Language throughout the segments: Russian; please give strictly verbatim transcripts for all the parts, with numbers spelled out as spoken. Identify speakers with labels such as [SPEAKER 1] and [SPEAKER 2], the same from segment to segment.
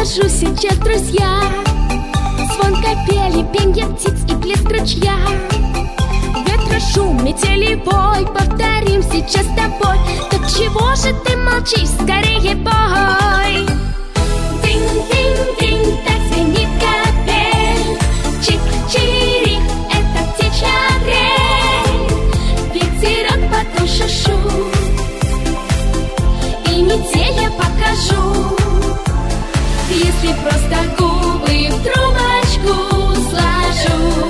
[SPEAKER 1] покажу сейчас, друзья. Звон капели, пенье птиц и плеск ручья. Ветра шум, метели бой. Повторим сейчас с тобой. Так чего же ты молчишь? Скорее бой. Динь-динь-динь, так звенит капель. Чик-чирик, это птичья трель. Ветерок потушит шум, и метель я покажу. Если просто губы в трубочку сложу.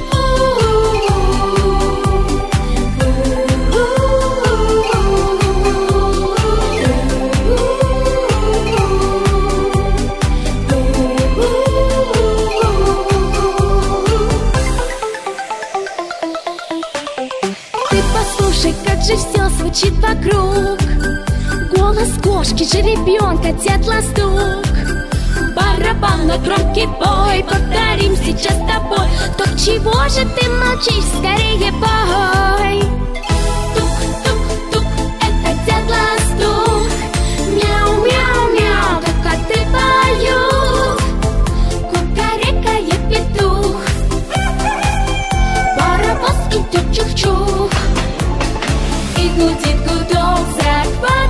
[SPEAKER 1] Ты послушай, как же все звучит вокруг. Голос кошки, жеребенка, дятла стук. Барабан, но громкий бой. Повторим сейчас с тобой. Так чего же ты молчишь? Скорее бой. Тук-тук-тук, это дятла стук. Мяу-мяу-мяу, как коты поют. Кукарекает петух. Паровоз идет чух-чух. И гудит гудок, захват.